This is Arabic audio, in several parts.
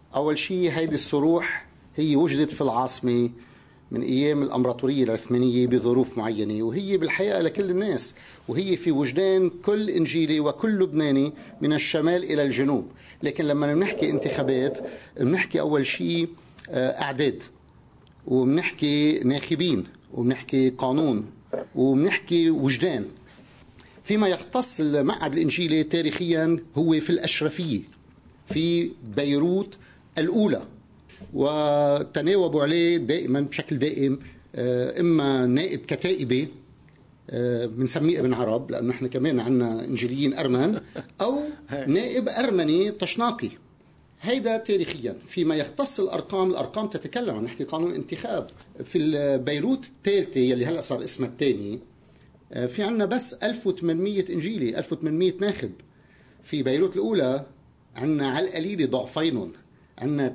أول شيء هيدي الصروح هي وجدت في العاصمة من أيام الأمبراطورية العثمانية بظروف معينة، وهي بالحقيقة لكل الناس، وهي في وجدان كل إنجيلي وكل لبناني من الشمال إلى الجنوب. لكن لما بنحكي انتخابات بنحكي أول شيء أعداد، وبنحكي ناخبين، وبنحكي قانون، وبنحكي وجدان. فيما يختص المعهد الإنجيلي تاريخيا هو في الأشرفية في بيروت الأولى، وتناوبوا عليه دائما بشكل دائم إما نائب كتائبي بنسميه ابن عرب لأنه نحن كمان عندنا إنجيليين أرمن، أو نائب أرمني طشناقي. هيدا تاريخيا. فيما يختص الأرقام تتكلم عن نحكي قانون انتخاب. في بيروت الثالثة يلي هلأ صار اسمها الثاني في عنا بس 1800 إنجيلي، 1800 ناخب. في بيروت الأولى عنا على القليل ضعفين، عنا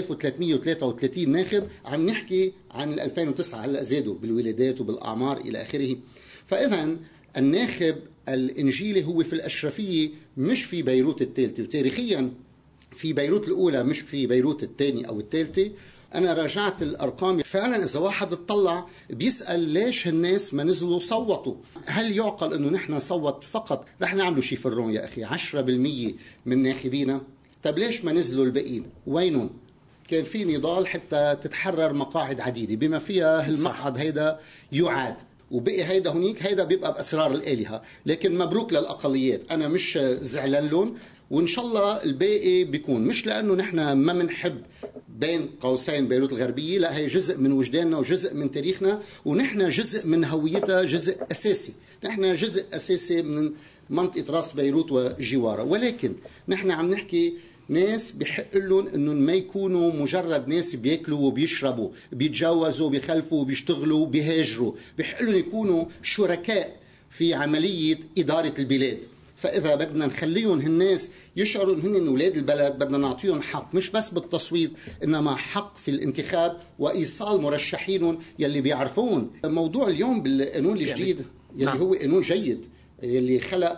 3333 ناخب. عم نحكي عن 2009 هلأ زادوا بالولادات وبالأعمار إلى آخره. فإذا الناخب الإنجيلي هو في الأشرفية مش في بيروت الثالثة، وتاريخيا في بيروت الأولى مش في بيروت الثانية أو الثالثة. أنا راجعت الأرقام فعلا. إذا واحد اطلع بيسأل ليش الناس ما نزلوا صوتوا، هل يعقل أنه نحن صوت فقط رح نعملوا شي فرون يا أخي 10% من ناخبينا؟ طب ليش ما نزلوا الباقيين؟ وينهم؟ كان في نضال حتى تتحرر مقاعد عديدة بما فيها المقعد هيدا يعاد، وبقي هيدا هنيك، هيدا بيبقى بأسرار الآلهة. لكن مبروك للأقليات، أنا مش زعلان لهم، وإن شاء الله الباقي بيكون. مش لأنه نحن ما منحب بين قوسين بيروت الغربية، لا، هي جزء من وجداننا وجزء من تاريخنا، ونحن جزء من هويتها، جزء أساسي. نحن جزء أساسي من منطقة راس بيروت وجوارها. ولكن نحن عم نحكي ناس بحق لهم انهم ما يكونوا مجرد ناس بياكلوا وبيشربوا، بيتجوزوا، بيخلفوا وبيشتغلوا، بيهاجروا. بحق لهم يكونوا شركاء في عملية إدارة البلاد. فإذا بدنا نخليهم الناس يشعروا إنهم أولاد البلد، بدنا نعطيهم حق مش بس بالتصويت، إنما حق في الانتخاب وإيصال مرشحينهم يلي بيعرفون. موضوع اليوم بالقانون الجديد يلي هو قانون جيد، يلي خلق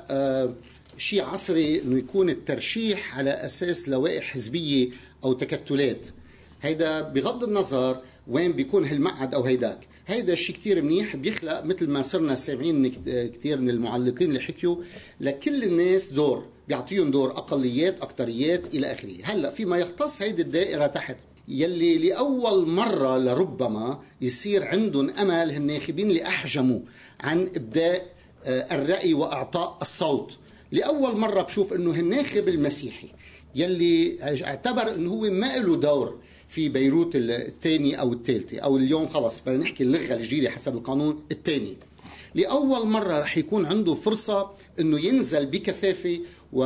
شيء عصري، إنه يكون الترشيح على أساس لوائح حزبية أو تكتلات. هيدا بغض النظر وين بيكون هالمقعد أو هيداك، هيدا الشيء كتير منيح، بيخلق مثل ما صرنا سامعين كتير من المعلقين اللي حكيوا لكل الناس دور، بيعطيهم دور أقليات أكتريات إلى آخره. هلأ فيما يختص هيدي الدائرة تحت يلي لأول مرة لربما يصير عندهم أمل الناخبين اللي أحجموا عن إبداء الرأي وإعطاء الصوت. لأول مرة بشوف أنه الناخب المسيحي يلي اعتبر أنه هو ما له دور في بيروت الثاني أو الثالثة، أو اليوم خلص بدنا نحكي اللغة الجديدة حسب القانون الثاني، لأول مرة رح يكون عنده فرصة أنه ينزل بكثافة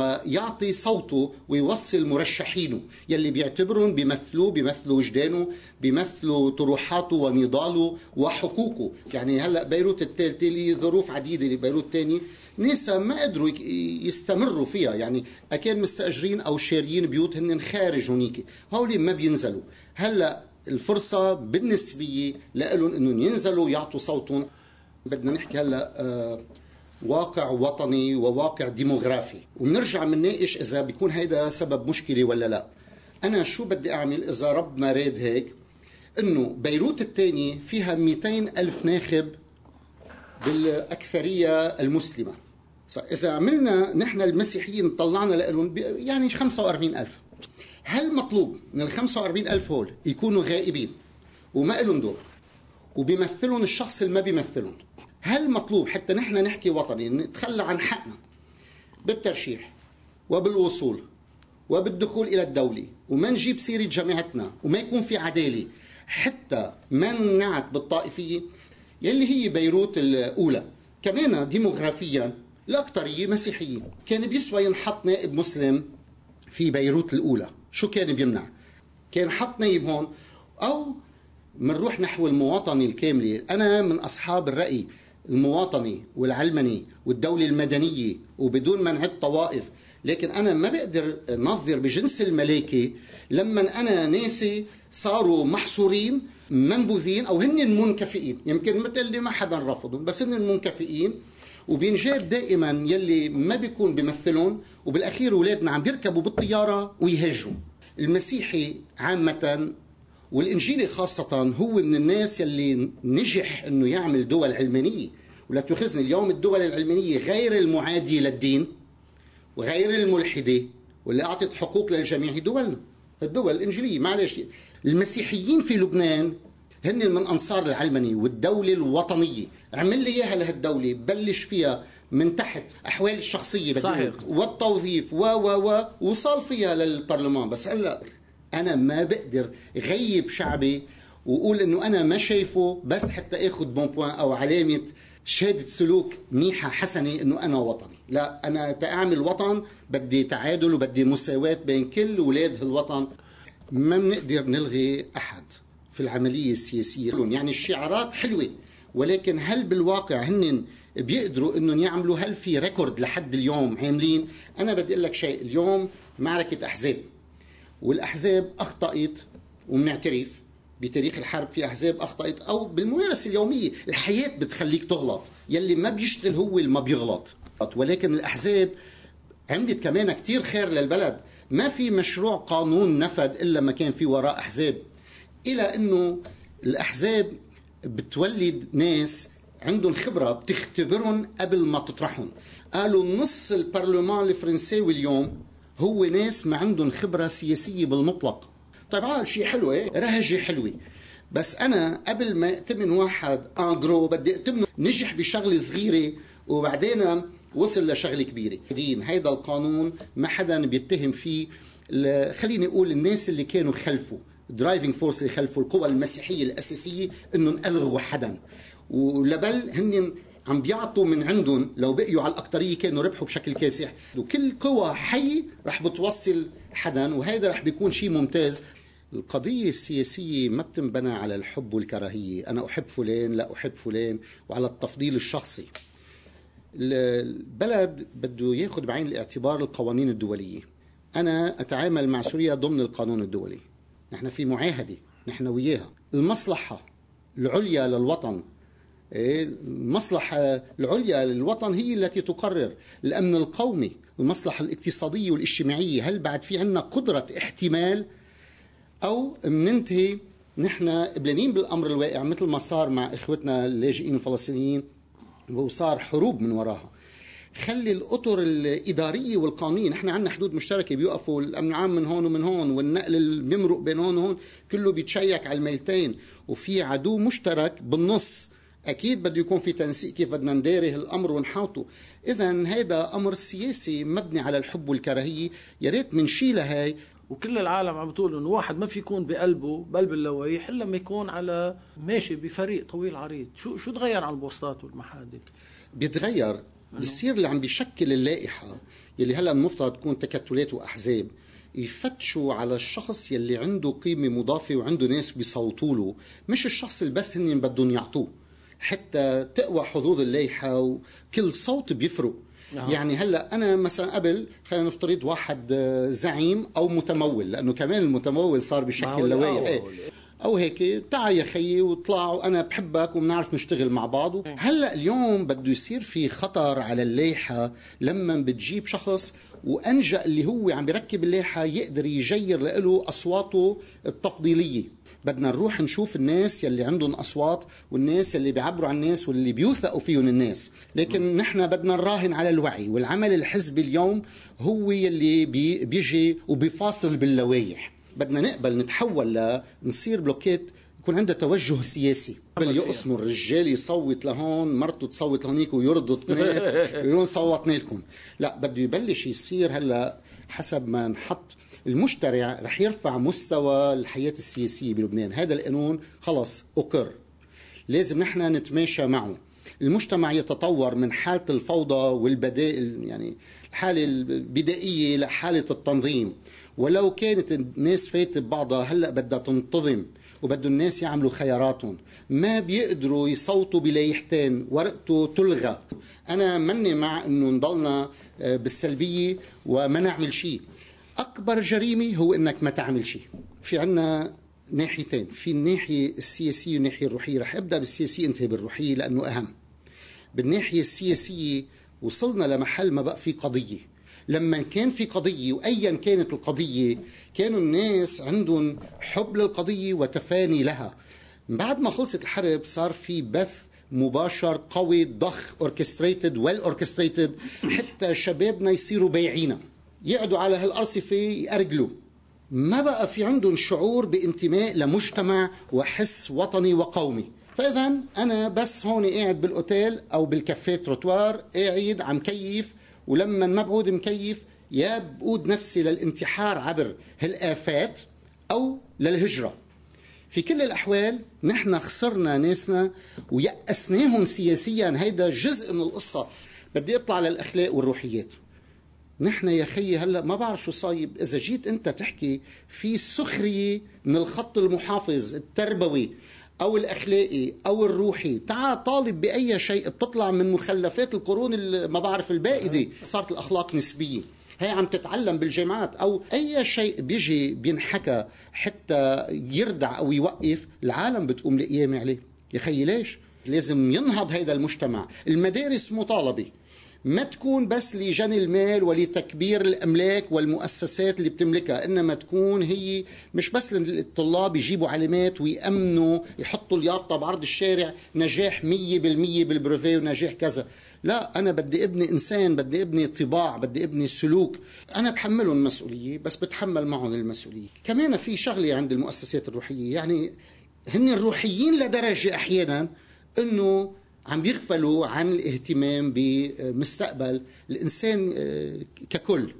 ويعطي صوته ويوصل مرشحينه يلي بيعتبرون بيمثلوا وجدانه، بيمثلوا طروحاته ونضاله وحقوقه. يعني هلأ بيروت الثالثة لظروف عديدة، لبيروت الثاني ناسا ما قدروا يستمروا فيها، يعني أكاد مستأجرين أو شاريين بيوت هن خارج هنيك، هؤلاء ما بينزلوا. هلأ الفرصة بالنسبية لهم أنهم ينزلوا يعطوا صوتهم. بدنا نحكي هلأ واقع وطني وواقع ديموغرافي، وبنرجع منناقش إذا بيكون هيدا سبب مشكلة ولا لا. أنا شو بدي أعمل إذا ربنا راد هيك؟ إنه بيروت الثاني فيها 200 ألف ناخب بالأكثرية المسلمة. إذا عملنا نحن المسيحيين طلعنا لهم يعني 45 ألف، هل مطلوب من 45 ألف هول يكونوا غائبين وما لهم دور وبيمثلون الشخص اللي ما بيمثلون؟ هل مطلوب حتى نحن نحكي وطني نتخلى عن حقنا بالترشيح وبالوصول وبالدخول إلى الدولة وما نجيب سيرة جامعتنا وما يكون في عدالة حتى ما ننعت بالطائفية يلي هي بيروت الأولى؟ كمان ديموغرافيا الأكترية مسيحيين، كان بيسوى ينحط نائب مسلم في بيروت الأولى. شو كان بيمنع؟ كان حط نائب هون، أو منروح نحو المواطنة الكاملة. أنا من أصحاب الرأي المواطني والعلمني والدولة المدنية وبدون منع طوائف، لكن أنا ما بقدر نظر بجنس الملائكة لما أنا ناسي صاروا محصورين منبوذين أو هن منكفئين. يمكن مثل اللي ما حدا رفضهم بس هن منكفئين، وبينجاب دائما يلي ما بيكون بيمثلون، وبالأخير أولادنا عم بيركبوا بالطيارة ويهاجروا. المسيحي عامة والإنجيلي خاصة هو من الناس يلي نجح أنه يعمل دول علمانية. ولا تأخذني، اليوم الدول العلمانية غير المعادية للدين وغير الملحدة واللي أعطت حقوق للجميع هي دولنا، الدول الإنجيلية. معلش، المسيحيين في لبنان هن من أنصار العلمانية والدولة الوطنية. عمل لي إياها لهالدولة، بلش فيها من تحت أحوال الشخصية والتوظيف وصال فيها للبرلمان. بس هلا أنا ما بقدر غيب شعبي وقول إنه أنا ما شايفه بس حتى أخذ بون بوان أو علامة شهادة سلوك منيحة حسنة إنه أنا وطني. لا، أنا تأعمل وطن بدي تعادل وبدي مساواة بين كل أولاد هالوطن. ما بنقدر نلغي أحد في العملية السياسية. يعني الشعارات حلوة، ولكن هل بالواقع هن بيقدروا إنهم يعملوا؟ هل في ريكورد لحد اليوم عاملين؟ أنا بدي أقول لك شيء، اليوم معركة أحزاب، والأحزاب أخطأت ومنعترف بتاريخ الحرب في أحزاب أخطأت، أو بالممارسة اليومية الحياة بتخليك تغلط. يلي ما بيشتغل هو اللي ما بيغلط. ولكن الأحزاب عملت كمان كتير خير للبلد. ما في مشروع قانون نفذ إلا ما كان في وراء أحزاب، إلى أنه الأحزاب بتولد ناس عندهم خبرة، بتختبرهم قبل ما تطرحهم. قالوا نص البرلمان الفرنساوي اليوم هو ناس ما عندهم خبرة سياسية بالمطلق. طيب شيء حلو، رهجة حلوة، بس أنا قبل ما أتمن واحد أنجرو بدي أتمنه نجح بشغلة صغيرة وبعدين وصل لشغلة كبيرة. هيدا القانون ما حدا بيتهم فيه، خليني أقول الناس اللي كانوا خلفه، درايفنج فورس اللي خلفه، القوى المسيحية الأساسية، إنهم ألغوا حدا، ولبل هن عم بيعطوا من عندهم. لو بقيوا على الأكترية كانوا ربحوا بشكل كاسح. وكل قوى حي رح بتوصل حدا، وهذا رح بيكون شيء ممتاز. القضية السياسية ما بتنبنى على الحب والكراهية، أنا أحب فلان لا أحب فلان، وعلى التفضيل الشخصي. البلد بده ياخد بعين الاعتبار القوانين الدولية. أنا أتعامل مع سوريا ضمن القانون الدولي، نحن في معاهدة نحن وياها. المصلحة العليا للوطن، المصلحة العليا للوطن هي التي تقرر. الأمن القومي، المصلحة الاقتصادية والاجتماعية، هل بعد في عنا قدرة احتمال أو مننتهي نحن قبلانين بالأمر الواقع مثل ما صار مع إخوتنا اللاجئين الفلسطينيين وصار حروب من وراها. خلي الأطر الإدارية والقانونية، نحن عندنا حدود مشتركة، بيوقفوا الأمن العام من هون ومن هون، والنقل اللي بيمرق بين هون وهون كله بيتشيك على الميلتين، وفي عدو مشترك بالنص. أكيد بده يكون في تنسيق كيف بدنا نداره الأمر ونحاوطه. إذن هيدا أمر سياسي مبني على الحب والكراهية، يا ريت منشيلها هاي. وكل العالم عم بتقول انه واحد ما في يكون بقلب اللوايح الا لما يكون على ماشي بفريق طويل عريض. شو تغير عن البوستات والمحادث؟ بيتغير، بيصير اللي عم بيشكل اللائحة يلي هلا المفترض تكون تكتلات وأحزاب يفتشوا على الشخص يلي عنده قيمة مضافة وعنده ناس بيصوتوا له، مش الشخص اللي بس هن بدهم يعطوه، حتى تقوى حظوظ اللائحة وكل صوت بيفرق. يعني هلا أنا مثلا قبل خلينا نفترض واحد زعيم أو متمول، لأنه كمان المتمول صار بشكل لوائح أو هيك، تعا يا خيي وطلعوا أنا بحبك وبنعرف نشتغل مع بعض. هلا اليوم بده يصير في خطر على اللائحة لما بتجيب شخص وأنجأ اللي هو عم بيركب اللائحة يقدر يجير له أصواته التفضيلية. بدنا نروح نشوف الناس يلي عندهم أصوات والناس يلي بيعبروا عن الناس واللي بيوثقوا فيهم الناس. لكن نحن بدنا نراهن على الوعي، والعمل الحزبي اليوم هو يلي بيجي وبيفاصل باللوايح. بدنا نقبل نتحول لنصير بلوكيت، يكون عنده توجه سياسي. بل يقسموا الرجال يصوت لهون، مرته تصوت لهونيك ويرضوا اثنين يقولون صوتنا لكم. لا، بده يبلش يصير هلا حسب ما نحط المجتمع رح يرفع مستوى الحياة السياسية بلبنان. هذا القانون خلص أقر، لازم نحن نتماشى معه. المجتمع يتطور من حالة الفوضى والبدائل، يعني الحالة البدائية لحالة التنظيم. ولو كانت الناس فايتة ببعضها هلأ بدها تنتظم وبدو الناس يعملوا خياراتهم. ما بيقدروا يصوتوا بلايحتين ورقته تلغى. أنا مني مع أنه نضلنا بالسلبية وما نعمل شيء. أكبر جريمة هو أنك ما تعمل شيء. في عنا ناحيتين، في الناحية السياسية والناحية الروحية. رح أبدأ بالسياسية انتهي بالروحية لأنه أهم. بالناحية السياسية وصلنا لمحل ما بقى في قضية. لما كان في قضية وأيا كانت القضية كانوا الناس عندهم حب للقضية وتفاني لها. بعد ما خلصت الحرب صار في بث مباشر قوي ضخ اوركستريتد ويل اوركستريتد، حتى شبابنا يصيروا بيعينا، يقعدوا على هالأرصفة يأرجلوا، ما بقى في عندهم شعور بانتماء لمجتمع وحس وطني وقومي. فإذا أنا بس هون قاعد بالأوتيل أو بالكافيه تروتوار قاعد عم كيف، ولما ما بقعد مكيف يا بقود نفسي للانتحار عبر هالآفات أو للهجرة. في كل الأحوال نحن خسرنا ناسنا ويأسناهم سياسيا، هيدا جزء من القصة. بدي أطلع للأخلاق والروحيات. نحن يا خيي هلأ ما بعرف شو صايب، إذا جيت أنت تحكي في سخرية من الخط المحافظ التربوي أو الأخلاقي أو الروحي، تعال طالب بأي شيء بتطلع من مخلفات القرون ما بعرف البائدة. صارت الأخلاق نسبية، هي عم تتعلم بالجامعات، أو أي شيء بيجي بينحكى حتى يردع أو يوقف العالم بتقوم لقيام عليه. يا خيي ليش؟ لازم ينهض هيدا المجتمع. المدارس مطالبة ما تكون بس لجني المال ولتكبير الأملاك والمؤسسات اللي بتملكها، إنما تكون هي مش بس للطلاب يجيبوا علامات ويأمنوا يحطوا اليافطة بعرض الشارع نجاح 100% بالبروفي ونجاح كذا. لا، أنا بدي ابني إنسان، بدي ابني طباع، بدي ابني سلوك. أنا بحملهم المسؤولية بس بتحمل معهم المسؤولية. كمان في شغلة عند المؤسسات الروحية، يعني هن الروحيين لدرجة أحيانا إنه عم بيغفلوا عن الاهتمام بمستقبل الإنسان ككل.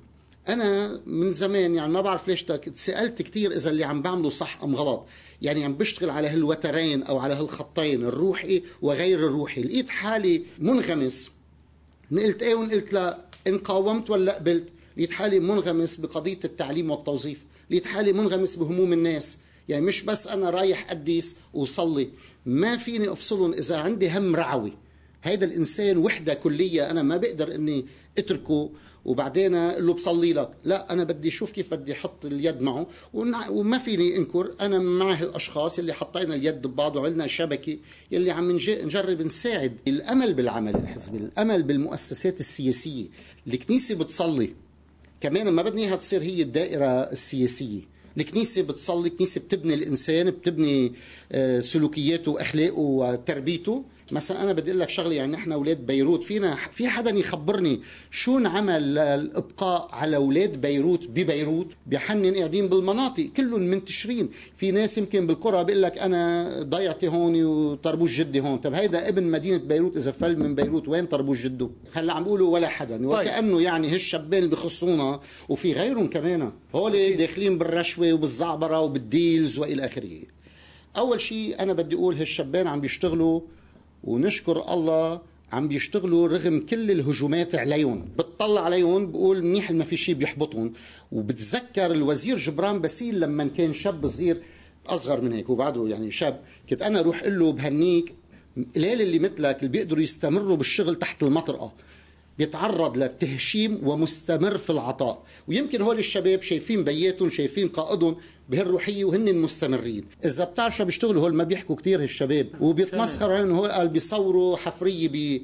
أنا من زمان يعني ما بعرف ليش سألت كتير إذا اللي عم بعمله صح أم غلط، يعني عم بشتغل على هالوترين أو على هالخطين الروحي وغير الروحي. لقيت حالي منغمس، نقلت ايه ونقلت لا، إن قاومت ولا قبلت. لقيت حالي منغمس بقضية التعليم والتوظيف، لقيت حالي منغمس بهموم الناس. يعني مش بس أنا رايح قديس وصلي، ما فيني أفصلهم. إذا عندي هم رعوي، هيدا الإنسان وحدة كلية، أنا ما بقدر أني أتركه وبعدين أقول له بصلي لك. لا، أنا بدي أشوف كيف بدي أحط اليد معه، وما فيني أنكر أنا مع الأشخاص اللي حطينا اليد ببعض وعملنا شبكة يلي عم نجرب نساعد. الأمل بالعمل الحزبي، الأمل بالمؤسسات السياسية. الكنيسة بتصلي كمان، ما بدنا إياها تصير هي الدائرة السياسية. الكنيسة بتصلي، الكنيسة بتبني الإنسان، بتبني سلوكياته وأخلاقه وتربيته. مثلا أنا بدي أقول لك شغلة، يعني نحن أولاد بيروت، في حدا يخبرني شو نعمل للإبقاء على أولاد بيروت ببيروت؟ بحنن قاعدين بالمناطق كلهم منتشرين. في ناس يمكن بالقرى بيقول لك أنا ضيعتي هون وطربوش جدي هون. طب هيدا ابن مدينة بيروت إذا فل من بيروت وين طربوش جده؟ هلا عم بيقولوا ولا حدا. وكأنه يعني هالشبان اللي بخصونا وفي غيرهم كمان هول داخلين بالرشوة وبالزعبرة وبالديلز وإلى آخره. أول شيء أنا بدي أقول هالشبان عم بيشتغلوا، ونشكر الله عم بيشتغلوا رغم كل الهجومات عليهم. بتطلع عليهم بقول منيح ما في شيء بيحبطهم. وبتذكر الوزير جبران باسيل لما كان شاب صغير أصغر من هيك وبعده يعني شاب، كنت أنا أروح أقول له بهنيك قليل اللي مثلك اللي بيقدروا يستمروا بالشغل تحت المطرقة، بيتعرض للتهشيم ومستمر في العطاء. ويمكن هول الشباب شايفين بياتهم، شايفين قائدهم بهالروحية وهن مستمرين. إذا بتعرف شو بيشتغلوا هول، ما بيحكوا كتير هالشباب وبيتمسخروا عنهم. هول قال بيصوروا حفرية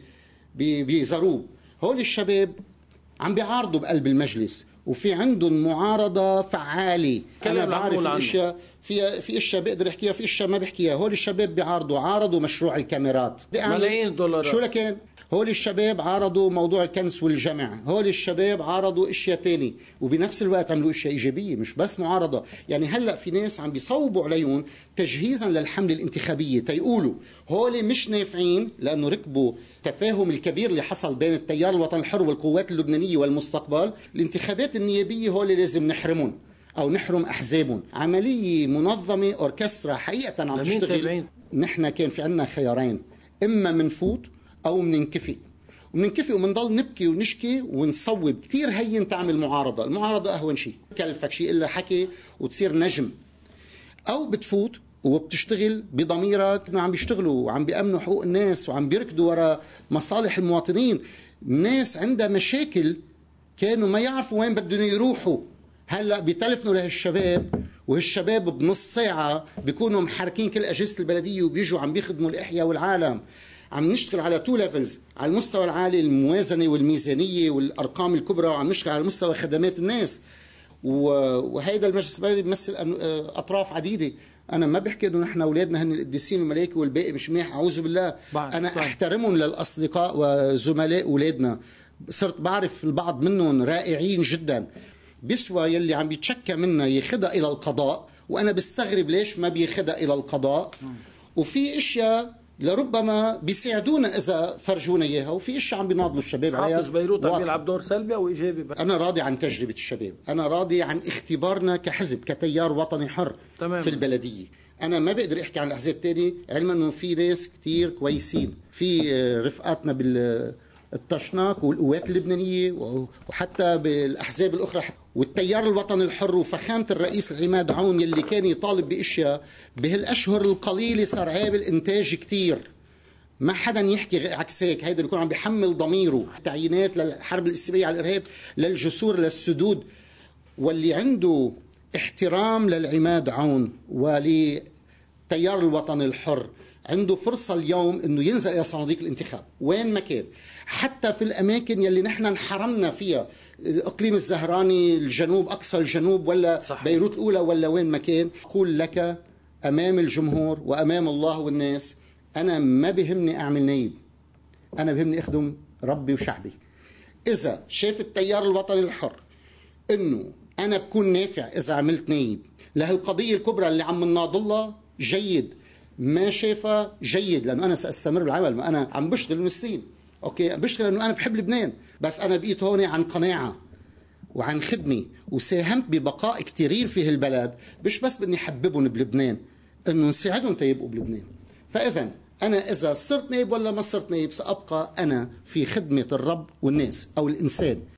بزروب. هول الشباب عم بيعارضوا بقلب المجلس وفي عندهم معارضة فعالة. أنا بعرف الأشياء، في اشياء بقدر احكيها، في اشياء ما بحكيها. هول الشباب عارضوا مشروع الكاميرات ملايين دولارات. شو لكن هول الشباب عارضوا موضوع الكنس والجمع، هول الشباب عارضوا اشياء تاني، وبنفس الوقت عملوا اشياء ايجابيه مش بس معارضه. يعني هلا في ناس عم بيصوبوا عليهم تجهيزا للحمله الانتخابيه تيقولوا هول مش نافعين لانه ركبوا تفاهم الكبير اللي حصل بين التيار الوطني الحر والقوات اللبنانيه والمستقبل. الانتخابات النيابيه هول لازم نحرمهم او نحرم احزابهم. عمليه منظمه اوركسترا حقيقه عم تشتغل. نحن كان في عندنا خيارين، اما منفوت أو مننكفي ومنضل نبكي ونشكي ونصوب. كتير هين تعمل معارضة، المعارضة أهون شيء، كلفك شيء إلا حكي وتصير نجم. أو بتفوت وبتشتغل بضميرك إنه عم بيشتغلوا وعم بيأمنوا حقوق الناس وعم بيركضوا وراء مصالح المواطنين. الناس عندها مشاكل كانوا ما يعرفوا وين بدهم يروحوا، هلأ بيتلفنوا لهالشباب، وهالشباب بنص ساعة بيكونوا محركين كل أجهزة البلدية وبيجوا عم بيخدموا الإحياء والعالم. عم نشتغل على 2 ليفلز، على المستوى العالي الموازنة والميزانية والأرقام الكبرى، وعم نشتغل على مستوى خدمات الناس. وهيدا المجلس البلدي بيمثل أطراف عديدة. أنا ما بحكي إنه نحن أولادنا هن القديسين والملائكة والباقي مش منيح، أعوذ بالله. أنا أحترمهم للأصدقاء وزملاء أولادنا، صرت بعرف البعض منهم رائعين جدا. بيسوى يلي عم بيتشكى منا يخدها إلى القضاء، وأنا بستغرب ليش ما بيخدها إلى القضاء. وفي إشياء لربما بيساعدونا إذا فرجونا إياها، وفي إشياء عم بيناضلوا الشباب عليها. حافظ بيروت عم بيلعب دور سلبي أو إيجابي؟ أنا راضي عن تجربة الشباب، أنا راضي عن اختبارنا كحزب كتيار وطني حر تمام. في البلدية. أنا ما بقدر أحكي عن الأحزاب الثانية، علما أنه في ناس كتير كويسين، في رفقاتنا بالتشناق والقوات اللبنانية وحتى بالأحزاب الأخرى والتيار الوطني الحر وفخامة الرئيس العماد عون يلي كان يطالب بأشياء بهالأشهر القليلة صار عامل إنتاج كتير. ما حدا يحكي عكس هيك، هيدا بيكون عم بيحمل ضميره. تعيينات للحرب الاستباقية على الإرهاب، للجسور، للسدود. واللي عنده احترام للعماد عون ولتيار الوطن الحر عنده فرصة اليوم انه ينزل الى صناديق الانتخاب وين ما كان، حتى في الاماكن يلي نحن انحرمنا فيها، الاقليم الزهراني، الجنوب، اقصى الجنوب، ولا صحيح. بيروت الاولى، ولا وين ما كان. اقول لك امام الجمهور وامام الله والناس، انا ما بهمني اعمل نايب، انا بهمني اخدم ربي وشعبي. اذا شاف التيار الوطني الحر انه انا بكون نافع اذا عملت نايب لهالقضية الكبرى اللي عم نناضلها، جيد. ما شافها جيد، لانه انا ساستمر بالعمل. ما انا عم بشتغل من السين، اوكي، بشتغل لانه انا بحب لبنان، بس انا بقيت هون عن قناعه وعن خدمه، وساهمت ببقاء كثيرين في هالبلد، مش بس بدي احببهم بلبنان، انه نساعدهم تيبقوا بلبنان. فاذا انا اذا صرت نائب ولا ما صرت نائب، سابقى انا في خدمه الرب والناس او الانسان.